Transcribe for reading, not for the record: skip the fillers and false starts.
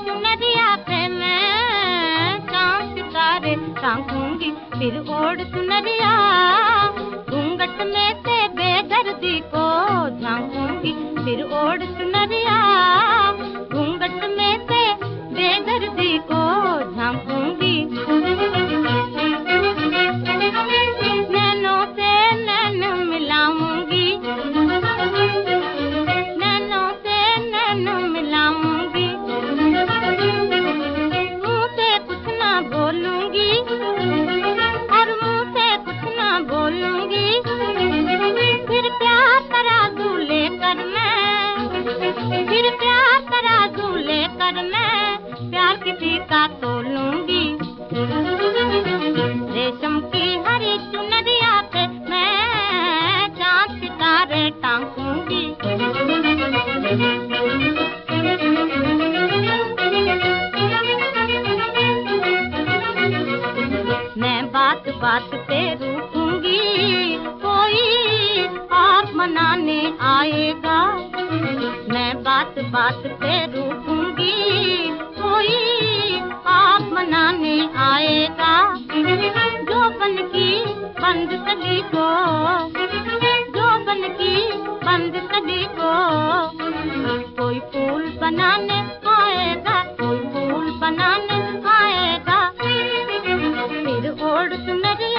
चुनरिया पे मैं चांद सितारे टांगूंगी, फिर ओढ़ चुनरिया घूंघट में से बेदर्दी को झांकूंगी, फिर ओढ़ चुनरिया घूंघट में से बेदर्दी को झांकूंगी। नैनों से नैन मिलाऊंगी, नैनों से नैन मिलाऊंगी, मुंह से कुछ ना बोलूंगी और मुंह से कुछ ना बोलूंगी, फिर प्यार तराजू लेकर मैं, फिर प्यार तराजू लेकर मैं प्यार किसी का तोलूंगी। रेशम की हरी चुनरिया पे मैं चांद सितारे टांगूंगी। मैं बात बात पे रूठूंगी, कोई आप मनाने आएगा। मैं बात बात पे रूठूंगी, कोई आप मनाने आएगा। जो बन की बंद कली को, जो बन की बंद कली को कोई फूल बनाने आएगा, कोई फूल बनाने आएगा। फिर ओढ़ चुनरिया